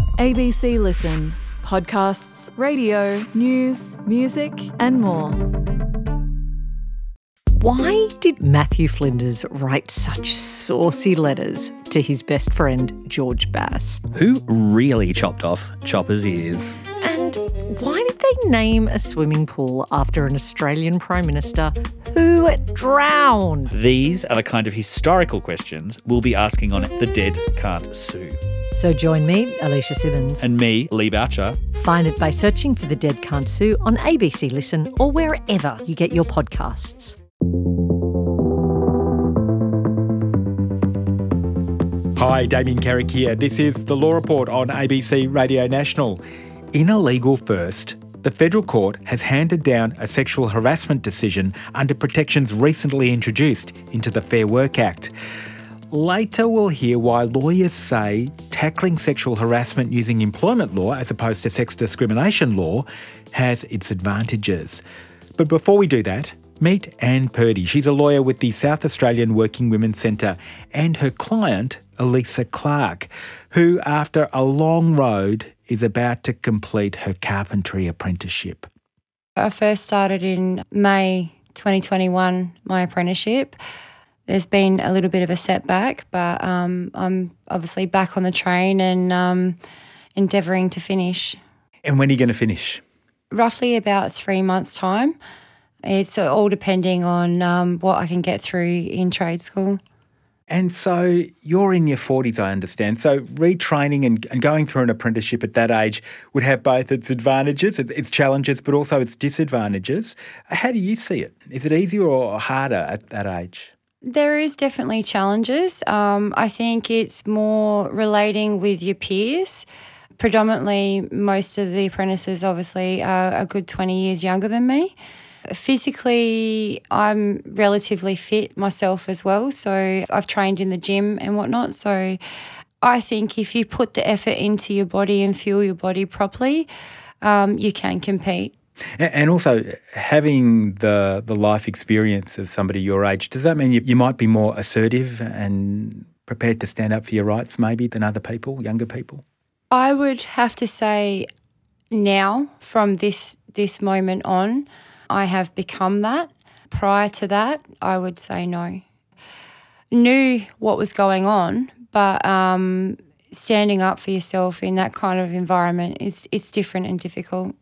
ABC Listen. Podcasts, radio, news, music and more. Why did Matthew Flinders write such saucy letters to his best friend George Bass? Who really chopped off Chopper's ears? And why did they name a swimming pool after an Australian Prime Minister who drowned? These are the kind of historical questions we'll be asking on The Dead Can't Sue. So join me, Alicia Simmons. And me, Lee Boucher. Find it by searching for The Dead Can't Sue on ABC Listen or wherever you get your podcasts. Hi, Damien Carrick here. This is The Law Report on ABC Radio National. In a legal first, the federal court has handed down a sexual harassment decision under protections recently introduced into the Fair Work Act. Later we'll hear why lawyers say tackling sexual harassment using employment law as opposed to sex discrimination law has its advantages. But before we do that, meet Anne Purdy. She's a lawyer with the South Australian Working Women's Centre and her client, Elisa Clark, who, after a long road, is about to complete her carpentry apprenticeship. I first started in May 2021, my apprenticeship. There's been a little bit of a setback, but I'm obviously back on the train and endeavouring to finish. And when are you going to finish? Roughly about 3 months' time. It's all depending on what I can get through in trade school. And so you're in your 40s, I understand. So retraining and going through an apprenticeship at that age would have both its advantages, its challenges, but also its disadvantages. How do you see it? Is it easier or harder at that age? There is definitely challenges. I think it's more relating with your peers. Predominantly, most of the apprentices obviously are a good 20 years younger than me. Physically, I'm relatively fit myself as well, so I've trained in the gym and whatnot. So I think if you put the effort into your body and fuel your body properly, you can compete. And also, having the life experience of somebody your age, does that mean you might be more assertive and prepared to stand up for your rights maybe than other people, younger people? I would have to say now, from this moment on, I have become that. Prior to that, I would say no. Knew what was going on, but standing up for yourself in that kind of environment, it's different and difficult.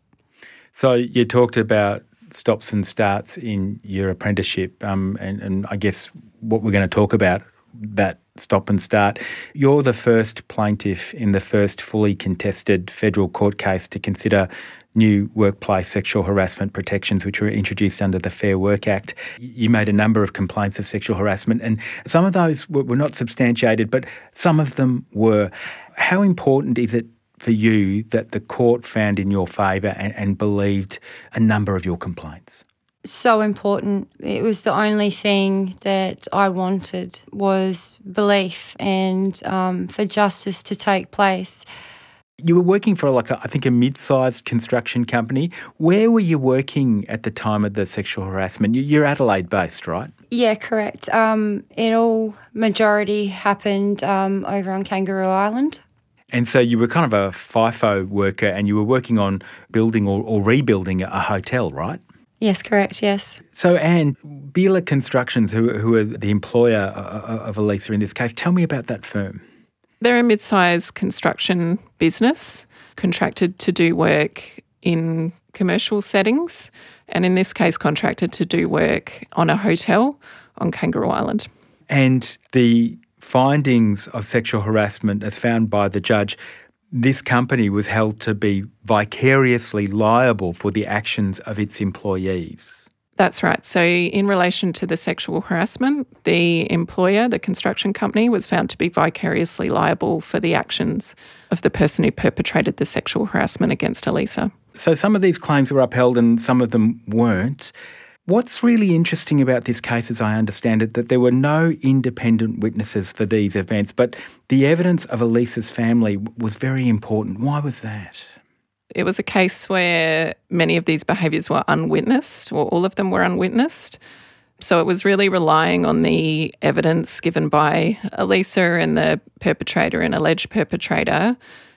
So you talked about stops and starts in your apprenticeship, and I guess what we're going to talk about, that stop and start. You're the first plaintiff in the first fully contested federal court case to consider new workplace sexual harassment protections which were introduced under the Fair Work Act. You made a number of complaints of sexual harassment, and some of those were not substantiated, but some of them were. How important is it for you that the court found in your favour and believed a number of your complaints? So important. It was the only thing that I wanted was belief and for justice to take place. You were working for I think a mid-sized construction company. Where were you working at the time of the sexual harassment? You're Adelaide-based, right? Yeah, correct. It all majority happened over on Kangaroo Island. And so you were kind of a FIFO worker and you were working on building or rebuilding a hotel, right? Yes, correct, yes. So Anne, Beeler Constructions, who are the employer of Elisa in this case, tell me about that firm. They're a mid-sized construction business contracted to do work in commercial settings and in this case contracted to do work on a hotel on Kangaroo Island. And the findings of sexual harassment as found by the judge, this company was held to be vicariously liable for the actions of its employees. That's right. So in relation to the sexual harassment, the employer, the construction company, was found to be vicariously liable for the actions of the person who perpetrated the sexual harassment against Elisa. So some of these claims were upheld and some of them weren't. What's really interesting about this case, as I understand it, that there were no independent witnesses for these events, but the evidence of Elisa's family was very important. Why was that? It was a case where many of these behaviours were unwitnessed, or all of them were unwitnessed. So it was really relying on the evidence given by Elisa and the perpetrator and alleged perpetrator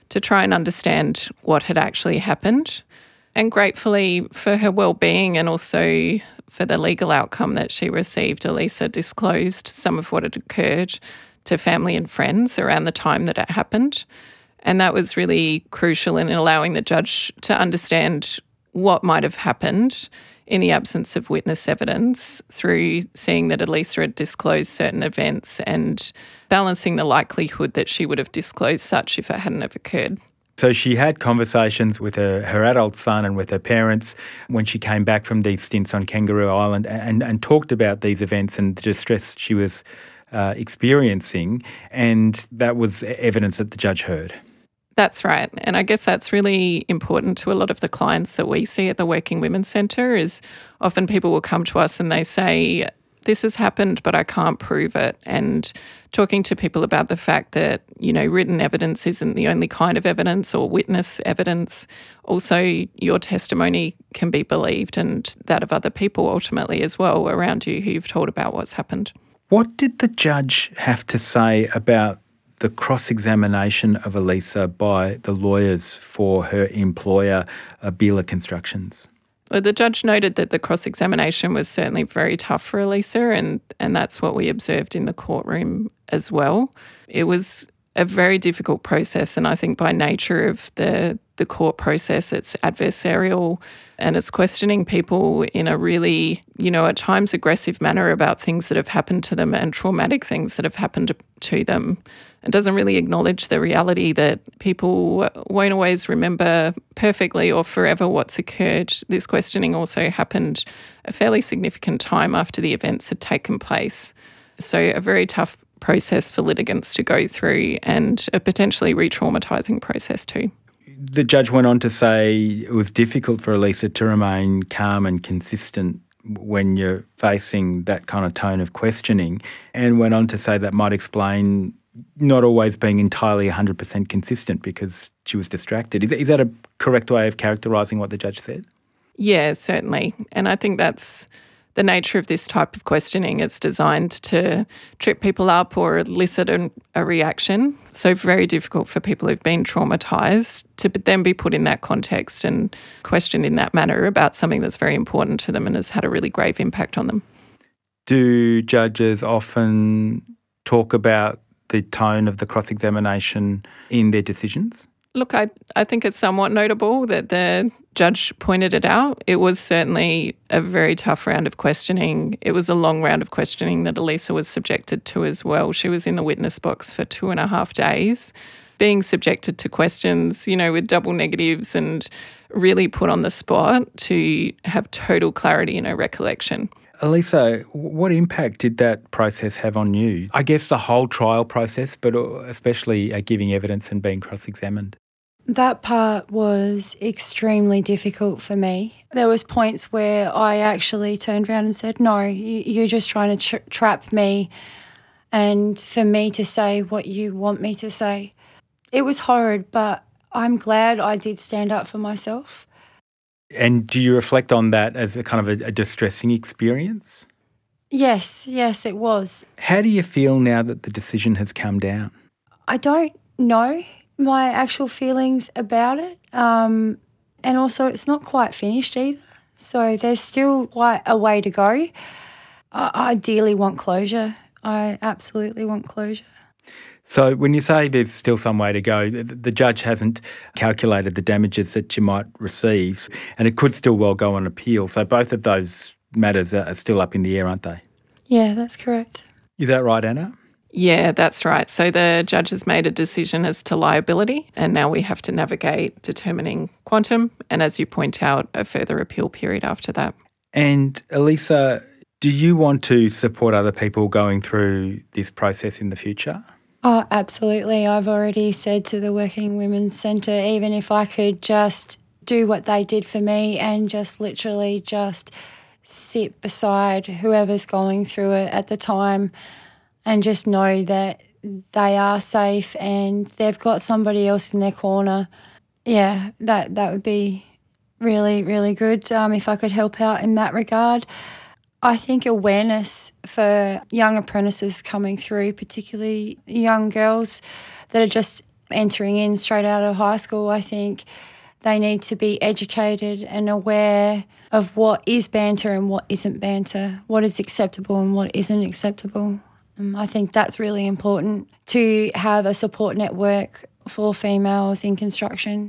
to try and understand what had actually happened. And gratefully for her well-being and also for the legal outcome that she received, Elisa disclosed some of what had occurred to family and friends around the time that it happened. And that was really crucial in allowing the judge to understand what might have happened in the absence of witness evidence through seeing that Elisa had disclosed certain events and balancing the likelihood that she would have disclosed such if it hadn't have occurred. So she had conversations with her adult son and with her parents when she came back from these stints on Kangaroo Island and talked about these events and the distress she was experiencing, and that was evidence that the judge heard. That's right. And I guess that's really important to a lot of the clients that we see at the Working Women's Centre is often people will come to us and they say, this has happened, but I can't prove it. And talking to people about the fact that, written evidence isn't the only kind of evidence or witness evidence. Also, your testimony can be believed and that of other people ultimately as well around you who you've told about what's happened. What did the judge have to say about the cross-examination of Elisa by the lawyers for her employer, Bila Constructions? Well, the judge noted that the cross-examination was certainly very tough for Elisa, and that's what we observed in the courtroom as well. It was a very difficult process, and I think by nature of the court process, it's adversarial and it's questioning people in a really, at times aggressive manner about things that have happened to them and traumatic things that have happened to them. It doesn't really acknowledge the reality that people won't always remember perfectly or forever what's occurred. This questioning also happened a fairly significant time after the events had taken place. So a very tough process for litigants to go through and a potentially re-traumatising process too. The judge went on to say it was difficult for Elisa to remain calm and consistent when you're facing that kind of tone of questioning, and went on to say that might explain not always being entirely 100% consistent because she was distracted. Is that a correct way of characterising what the judge said? Yeah, certainly. And I think that's the nature of this type of questioning. It's designed to trip people up or elicit a reaction. So very difficult for people who've been traumatised to then be put in that context and questioned in that manner about something that's very important to them and has had a really grave impact on them. Do judges often talk about the tone of the cross-examination in their decisions? Look, I think it's somewhat notable that the judge pointed it out. It was certainly a very tough round of questioning. It was a long round of questioning that Elisa was subjected to as well. She was in the witness box for 2.5 days, being subjected to questions, with double negatives and really put on the spot to have total clarity in her recollection. Elisa, what impact did that process have on you? I guess the whole trial process, but especially giving evidence and being cross-examined. That part was extremely difficult for me. There was points where I actually turned around and said, no, you're just trying to trap me and for me to say what you want me to say. It was horrid, but I'm glad I did stand up for myself. And do you reflect on that as a kind of a distressing experience? Yes, it was. How do you feel now that the decision has come down? I don't know my actual feelings about it. And also it's not quite finished either. So there's still quite a way to go. I ideally want closure. I absolutely want closure. So when you say there's still some way to go, the judge hasn't calculated the damages that you might receive, and it could still well go on appeal. So both of those matters are still up in the air, aren't they? Yeah, that's correct. Is that right, Anna? Yeah, that's right. So the judge has made a decision as to liability, and now we have to navigate determining quantum and, as you point out, a further appeal period after that. And Elisa, do you want to support other people going through this process in the future? Oh, absolutely. I've already said to the Working Women's Centre, even if I could just do what they did for me and just literally just sit beside whoever's going through it at the time and just know that they are safe and they've got somebody else in their corner. Yeah, that would be really, really good if I could help out in that regard. I think awareness for young apprentices coming through, particularly young girls that are just entering in straight out of high school, I think they need to be educated and aware of what is banter and what isn't banter, what is acceptable and what isn't acceptable. I think that's really important to have a support network for females in construction.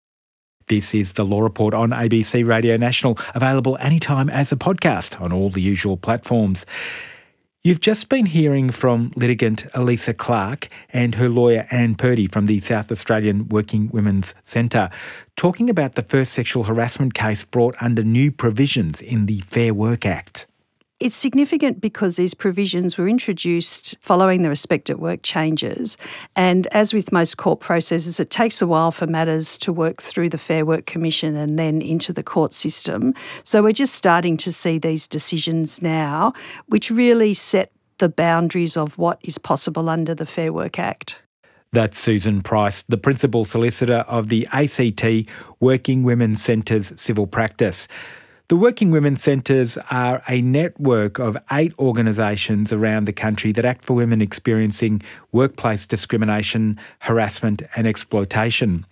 This is the Law Report on ABC Radio National, available anytime as a podcast on all the usual platforms. You've just been hearing from litigant Elisa Clark and her lawyer Anne Purdy from the South Australian Working Women's Centre, talking about the first sexual harassment case brought under new provisions in the Fair Work Act. It's significant because these provisions were introduced following the Respect at Work changes. And as with most court processes, it takes a while for matters to work through the Fair Work Commission and then into the court system. So we're just starting to see these decisions now, which really set the boundaries of what is possible under the Fair Work Act. That's Susan Price, the Principal Solicitor of the ACT Working Women's Centre's civil practice. The Working Women's Centres are a network of 8 organisations around the country that act for women experiencing workplace discrimination, harassment and exploitation.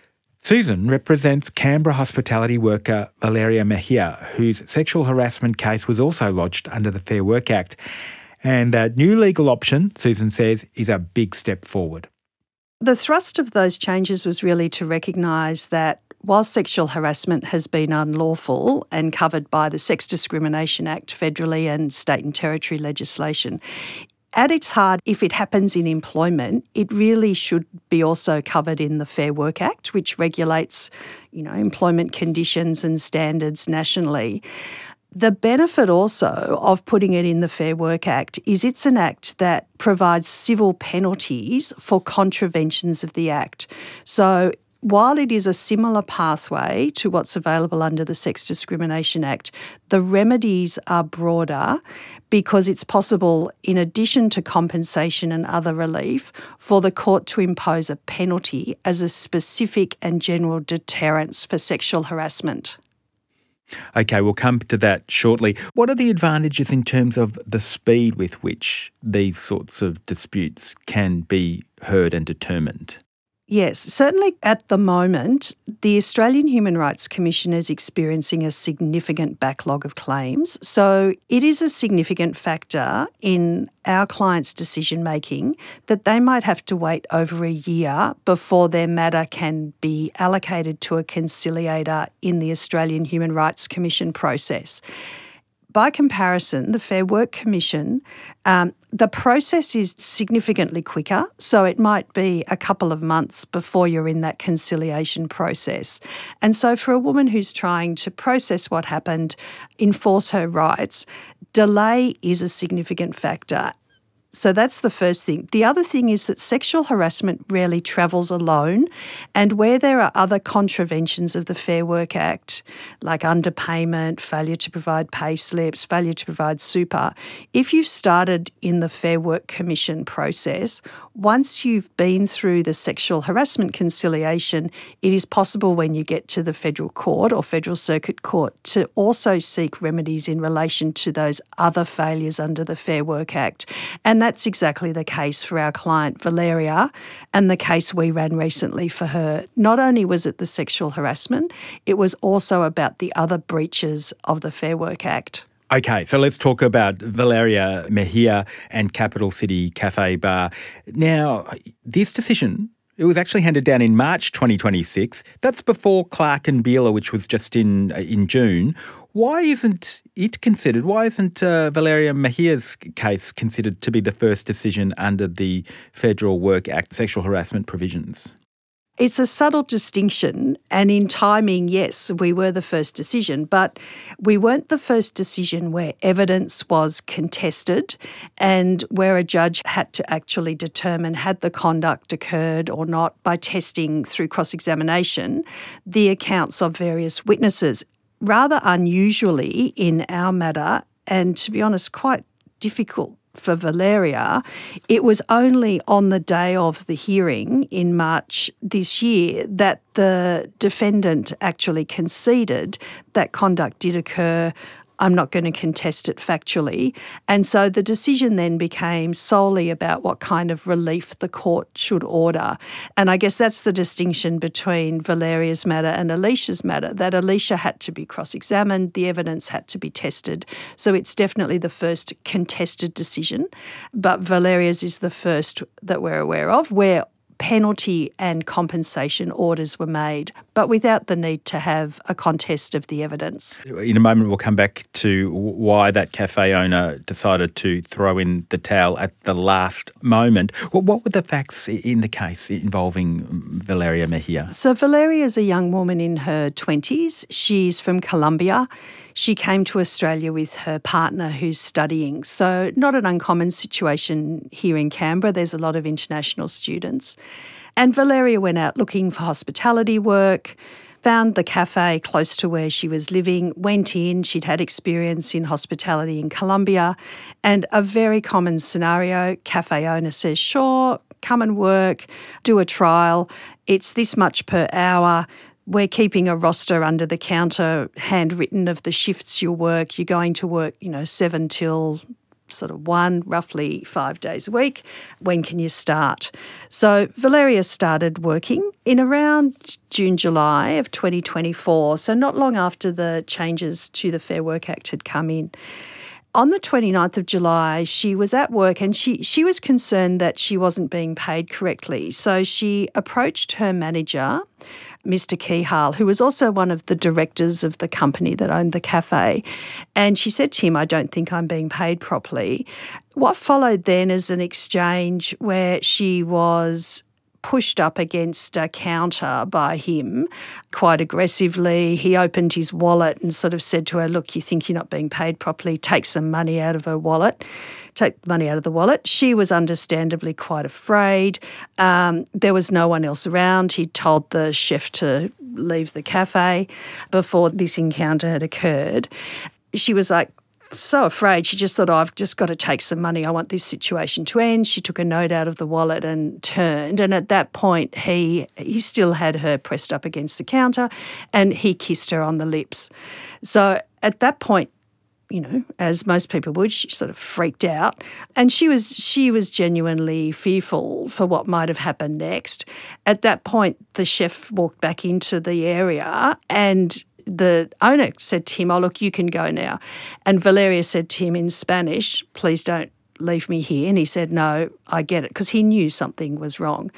Susan represents Canberra hospitality worker Valeria Mejia, whose sexual harassment case was also lodged under the Fair Work Act. And that new legal option, Susan says, is a big step forward. The thrust of those changes was really to recognise that while sexual harassment has been unlawful and covered by the Sex Discrimination Act federally and state and territory legislation, at its heart, if it happens in employment, it really should be also covered in the Fair Work Act, which regulates, employment conditions and standards nationally. The benefit also of putting it in the Fair Work Act is it's an act that provides civil penalties for contraventions of the Act. So while it is a similar pathway to what's available under the Sex Discrimination Act, the remedies are broader because it's possible, in addition to compensation and other relief, for the court to impose a penalty as a specific and general deterrence for sexual harassment. Okay, we'll come to that shortly. What are the advantages in terms of the speed with which these sorts of disputes can be heard and determined? Yes, certainly at the moment, the Australian Human Rights Commission is experiencing a significant backlog of claims. So it is a significant factor in our clients' decision-making that they might have to wait over a year before their matter can be allocated to a conciliator in the Australian Human Rights Commission process. By comparison, the Fair Work Commission, the process is significantly quicker, so it might be a couple of months before you're in that conciliation process. And so for a woman who's trying to process what happened, enforce her rights, delay is a significant factor. So that's the first thing. The other thing is that sexual harassment rarely travels alone, and where there are other contraventions of the Fair Work Act, like underpayment, failure to provide pay slips, failure to provide super, if you've started in the Fair Work Commission process, once you've been through the sexual harassment conciliation, it is possible when you get to the federal court or federal circuit court to also seek remedies in relation to those other failures under the Fair Work Act. And that's exactly the case for our client Valeria and the case we ran recently for her. Not only was it the sexual harassment, it was also about the other breaches of the Fair Work Act. Okay, so let's talk about Valeria Mejia and Capital City Cafe Bar. Now, this decision, it was actually handed down in March 2026. That's before Clark and Beeler, which was just in June. Why isn't it considered? Why isn't Valeria Mejia's case considered to be the first decision under the Federal Work Act sexual harassment provisions? It's a subtle distinction, and in timing, yes, we were the first decision, but we weren't the first decision where evidence was contested and where a judge had to actually determine had the conduct occurred or not by testing through cross-examination the accounts of various witnesses. Rather unusually in our matter, and to be honest, quite difficult for Valeria, it was only on the day of the hearing in March this year that the defendant actually conceded that conduct did occur I'm not going to contest it factually. And so the decision then became solely about what kind of relief the court should order. And I guess that's the distinction between Valeria's matter and Alicia's matter, that Alicia had to be cross-examined, the evidence had to be tested. So it's definitely the first contested decision, but Valeria's is the first that we're aware of, where penalty and compensation orders were made, but without the need to have a contest of the evidence. In a moment, we'll come back to why that cafe owner decided to throw in the towel at the last moment. What were the facts in the case involving Valeria Mejia? So Valeria is a young woman in her 20s. She's from Colombia. She came to Australia with her partner who's studying. So not an uncommon situation here in Canberra. There's a lot of international students. And Valeria went out looking for hospitality work, found the cafe close to where she was living, went in. She'd had experience in hospitality in Colombia. And a very common scenario, cafe owner says, sure, come and work, do a trial. It's this much per hour. We're keeping a roster under the counter, handwritten, of the shifts you'll work. You're going to work, 7 till sort of 1, roughly 5 days a week. When can you start? So Valeria started working in around June, July of 2024, so not long after the changes to the Fair Work Act had come in. On the 29th of July, she was at work and she was concerned that she wasn't being paid correctly. So she approached her manager, Mr. Kehal, who was also one of the directors of the company that owned the cafe. And she said to him, I don't think I'm being paid properly. What followed then is an exchange where she was pushed up against a counter by him quite aggressively. He opened his wallet and sort of said to her, look, you think you're not being paid properly, take some money out of her wallet. Take money out of the wallet. She was understandably quite afraid. There was no one else around. He told the chef to leave the cafe before this encounter had occurred. She was so afraid. She just thought, I've just got to take some money. I want this situation to end. She took a note out of the wallet and turned. And at that point, he still had her pressed up against the counter and he kissed her on the lips. So at that point, as most people would, she sort of freaked out, and she was genuinely fearful for what might have happened next. At that point, the chef walked back into the area and the owner said to him, oh, look, you can go now. And Valeria said to him in Spanish, please don't leave me here. And he said, no, I get it, because he knew something was wrong.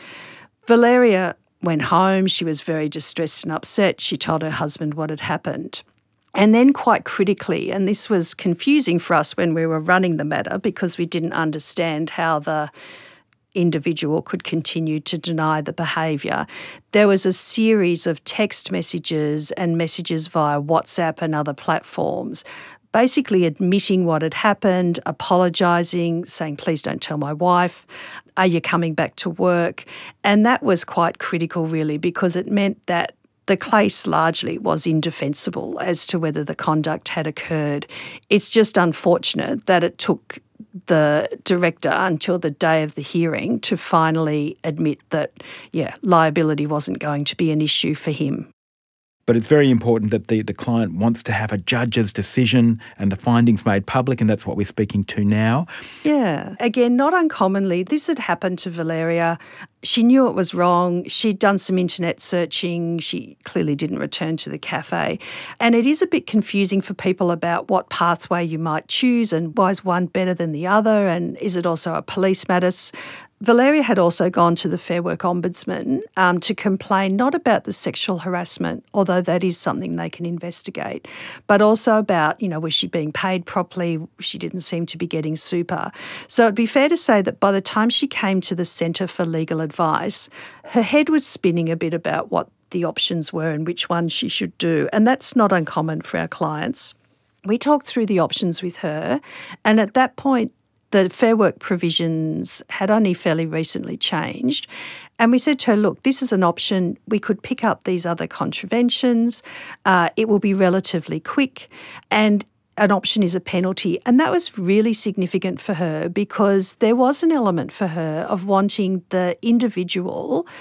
Valeria went home. She was very distressed and upset. She told her husband what had happened. And then quite critically, and this was confusing for us when we were running the matter because we didn't understand how the individual could continue to deny the behaviour, there was a series of text messages and messages via WhatsApp and other platforms basically admitting what had happened, apologising, saying, please don't tell my wife, are you coming back to work? And that was quite critical really, because it meant that the case largely was indefensible as to whether the conduct had occurred. It's just unfortunate that it took the director until the day of the hearing to finally admit that, liability wasn't going to be an issue for him. But it's very important that the client wants to have a judge's decision and the findings made public, and that's what we're speaking to now. Yeah. Again, not uncommonly, this had happened to Valeria. She knew it was wrong. She'd done some internet searching. She clearly didn't return to the cafe. And it is a bit confusing for people about what pathway you might choose and why is one better than the other, and is it also a police matter? Valeria had also gone to the Fair Work Ombudsman to complain not about the sexual harassment, although that is something they can investigate, but also about, was she being paid properly? She didn't seem to be getting super. So it'd be fair to say that by the time she came to the Centre for Legal Advice, her head was spinning a bit about what the options were and which one she should do, and that's not uncommon for our clients. We talked through the options with her, and at that point, the Fair Work provisions had only fairly recently changed. And we said to her, look, this is an option. We could pick up these other contraventions. It will be relatively quick. And an option is a penalty. And that was really significant for her because there was an element for her of wanting the individual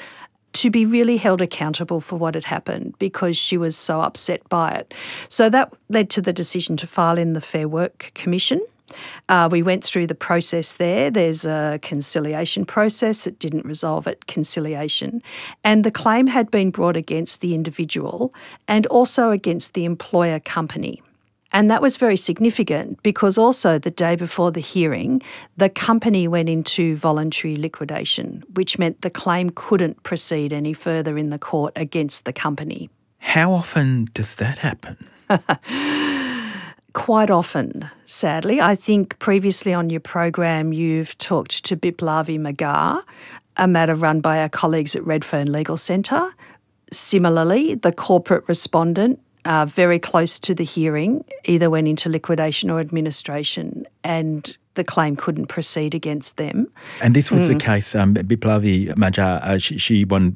to be really held accountable for what had happened because she was so upset by it. So that led to the decision to file in the Fair Work Commission. We went through the process there. There's a conciliation process. It didn't resolve at conciliation. And the claim had been brought against the individual and also against the employer company. And that was very significant because also the day before the hearing, the company went into voluntary liquidation, which meant the claim couldn't proceed any further in the court against the company. How often does that happen? Quite often, sadly. I think previously on your program you've talked to Biplavi Magar, a matter run by our colleagues at Redfern Legal Centre. Similarly, the corporate respondent, very close to the hearing, either went into liquidation or administration, and the claim couldn't proceed against them. And this was the case, Biplavi Magar, she won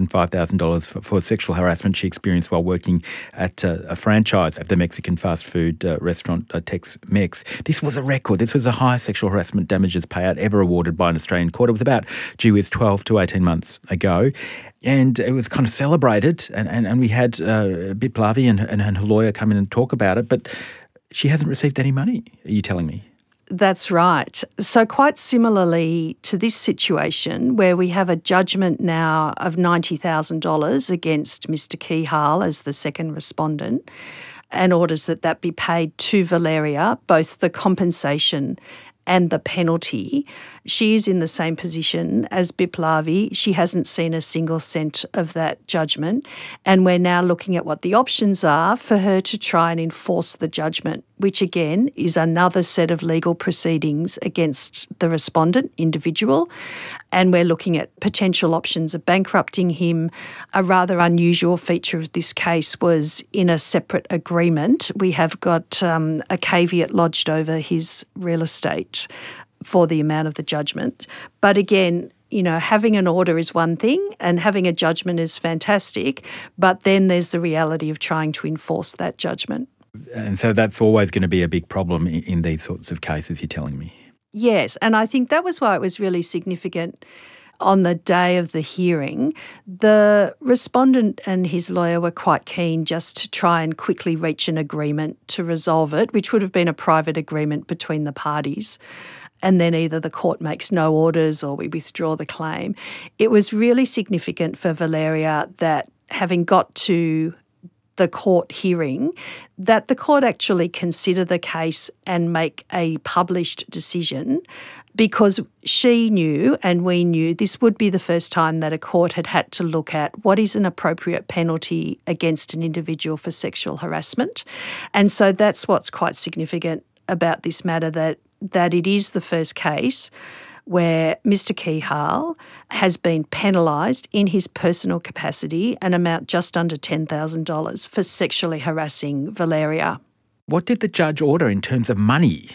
$305,000 for sexual harassment she experienced while working at a franchise of the Mexican fast food restaurant Tex-Mex. This was a record. This was the highest sexual harassment damages payout ever awarded by an Australian court. It was about, 12 to 18 months ago. And it was kind of celebrated, and we had Biplavi and her lawyer come in and talk about it, but she hasn't received any money, are you telling me? That's right. So quite similarly to this situation where we have a judgment now of $90,000 against Mr. Kihal as the second respondent and orders that be paid to Valeria, both the compensation and the penalty. She is in the same position as Biplavi. She hasn't seen a single cent of that judgment, and we're now looking at what the options are for her to try and enforce the judgment, which again is another set of legal proceedings against the respondent individual. And we're looking at potential options of bankrupting him. A rather unusual feature of this case was in a separate agreement, we have got a caveat lodged over his real estate for the amount of the judgment. But again, having an order is one thing and having a judgment is fantastic, but then there's the reality of trying to enforce that judgment. And so that's always going to be a big problem in these sorts of cases, you're telling me? Yes, and I think that was why it was really significant on the day of the hearing. The respondent and his lawyer were quite keen just to try and quickly reach an agreement to resolve it, which would have been a private agreement between the parties. And then either the court makes no orders or we withdraw the claim. It was really significant for Valeria that having got to the court hearing, that the court actually consider the case and make a published decision, because she knew and we knew this would be the first time that a court had to look at what is an appropriate penalty against an individual for sexual harassment. And so that's what's quite significant about this matter, that it is the first case where Mr. Kihal has been penalised in his personal capacity an amount just under $10,000 for sexually harassing Valeria. What did the judge order in terms of money?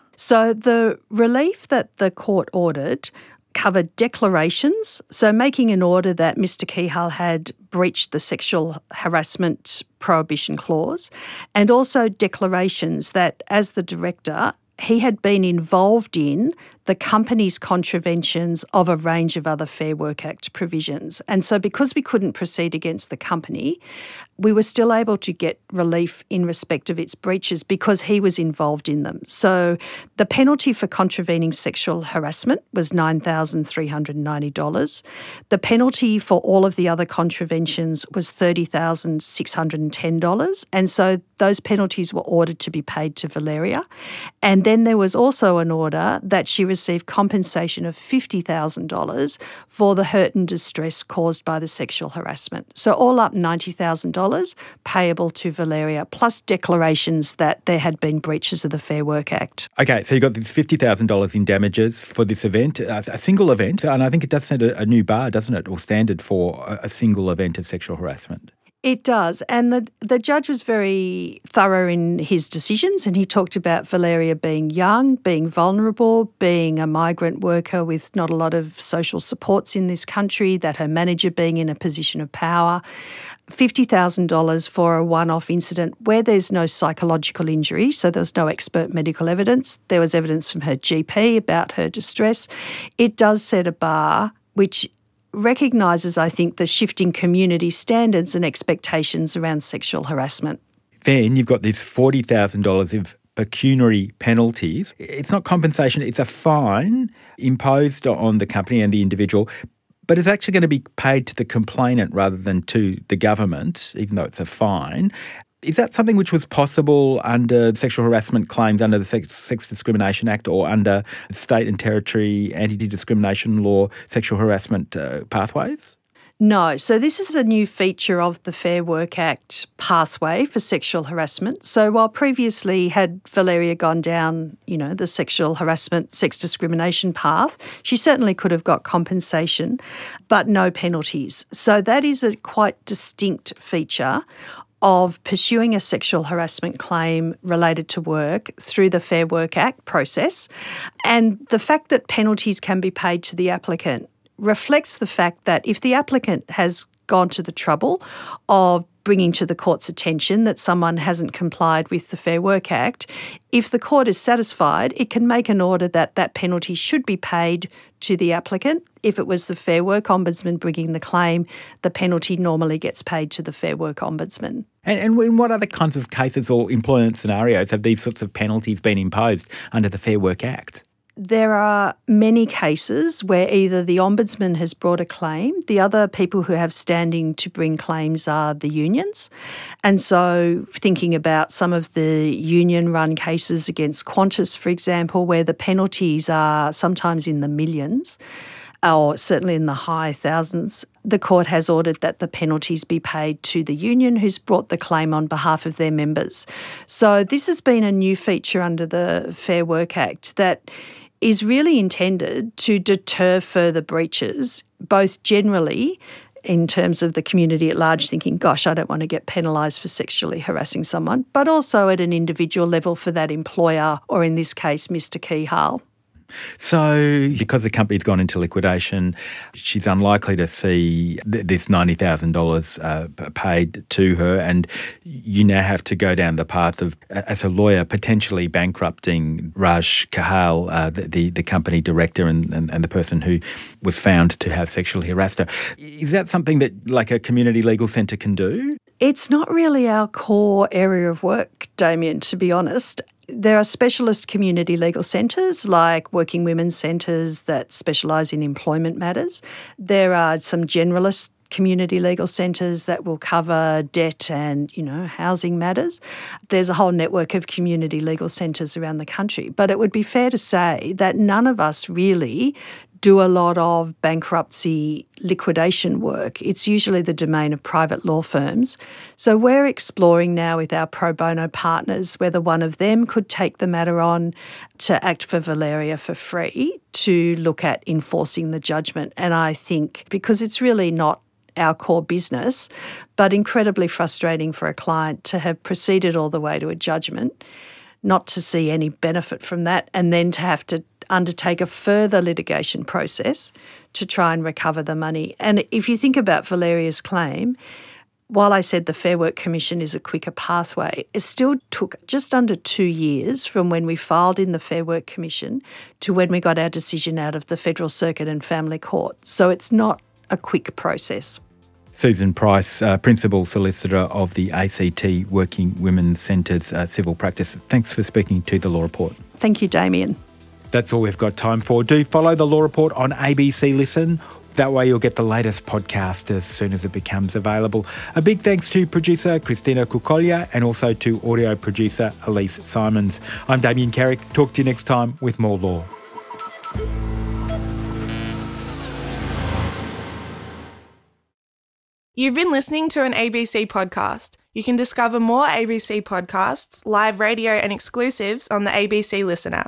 So the relief that the court ordered covered declarations, so making an order that Mr. Kihal had breached the sexual harassment prohibition clause, and also declarations that as the director, he had been involved in the company's contraventions of a range of other Fair Work Act provisions. And so because we couldn't proceed against the company, we were still able to get relief in respect of its breaches because he was involved in them. So the penalty for contravening sexual harassment was $9,390. The penalty for all of the other contraventions was $30,610. And so those penalties were ordered to be paid to Valeria. And then there was also an order that she received compensation of $50,000 for the hurt and distress caused by the sexual harassment. So all up $90,000 payable to Valeria, plus declarations that there had been breaches of the Fair Work Act. Okay, so you got this $50,000 in damages for this event, a single event, and I think it does set a new bar, doesn't it, or standard for a single event of sexual harassment. It does. And the judge was very thorough in his decisions, and he talked about Valeria being young, being vulnerable, being a migrant worker with not a lot of social supports in this country, that her manager being in a position of power. $50,000 for a one-off incident where there's no psychological injury, so there was no expert medical evidence. There was evidence from her GP about her distress. It does set a bar which recognises, I think, the shifting community standards and expectations around sexual harassment. Then you've got this $40,000 of pecuniary penalties. It's not compensation, it's a fine imposed on the company and the individual, but it's actually going to be paid to the complainant rather than to the government, even though it's a fine. Is that something which was possible under sexual harassment claims under the Sex Discrimination Act or under state and territory anti-discrimination law sexual harassment pathways? No. So this is a new feature of the Fair Work Act pathway for sexual harassment. So while previously had Valeria gone down, the sexual harassment, sex discrimination path, she certainly could have got compensation, but no penalties. So that is a quite distinct feature of pursuing a sexual harassment claim related to work through the Fair Work Act process. And the fact that penalties can be paid to the applicant reflects the fact that if the applicant has gone to the trouble of bringing to the court's attention that someone hasn't complied with the Fair Work Act, if the court is satisfied, it can make an order that that penalty should be paid to the applicant. If it was the Fair Work Ombudsman bringing the claim, the penalty normally gets paid to the Fair Work Ombudsman. And in what other kinds of cases or employment scenarios have these sorts of penalties been imposed under the Fair Work Act? There are many cases where either the Ombudsman has brought a claim, the other people who have standing to bring claims are the unions. And so thinking about some of the union-run cases against Qantas, for example, where the penalties are sometimes in the millions, or certainly in the high thousands, the court has ordered that the penalties be paid to the union who's brought the claim on behalf of their members. So this has been a new feature under the Fair Work Act that is really intended to deter further breaches, both generally in terms of the community at large thinking, gosh, I don't want to get penalised for sexually harassing someone, but also at an individual level for that employer, or in this case, Mr. Keyhale. So because the company's gone into liquidation, she's unlikely to see this $90,000 paid to her, and you now have to go down the path of, as a lawyer, potentially bankrupting Raj Keyhale, the company director and the person who was found to have sexually harassed her. Is that something that like a community legal centre can do? It's not really our core area of work, Damien, to be honest. There are specialist community legal centres like working women's centres that specialise in employment matters. There are some generalist community legal centres that will cover debt and, housing matters. There's a whole network of community legal centres around the country. But it would be fair to say that none of us really do a lot of bankruptcy liquidation work. It's usually the domain of private law firms. So we're exploring now with our pro bono partners whether one of them could take the matter on to act for Valeria for free to look at enforcing the judgment. And I think because it's really not our core business, but incredibly frustrating for a client to have proceeded all the way to a judgment, not to see any benefit from that, and then to have to undertake a further litigation process to try and recover the money. And if you think about Valeria's claim, while I said the Fair Work Commission is a quicker pathway, it still took just under 2 years from when we filed in the Fair Work Commission to when we got our decision out of the Federal Circuit and Family Court. So it's not a quick process. Susan Price, Principal Solicitor of the ACT Working Women's Centre's Civil Practice. Thanks for speaking to The Law Report. Thank you, Damien. That's all we've got time for. Do follow The Law Report on ABC Listen. That way you'll get the latest podcast as soon as it becomes available. A big thanks to producer Christina Kukolia and also to audio producer Elise Simons. I'm Damien Carrick. Talk to you next time with more law. You've been listening to an ABC podcast. You can discover more ABC podcasts, live radio and exclusives on the ABC Listen app.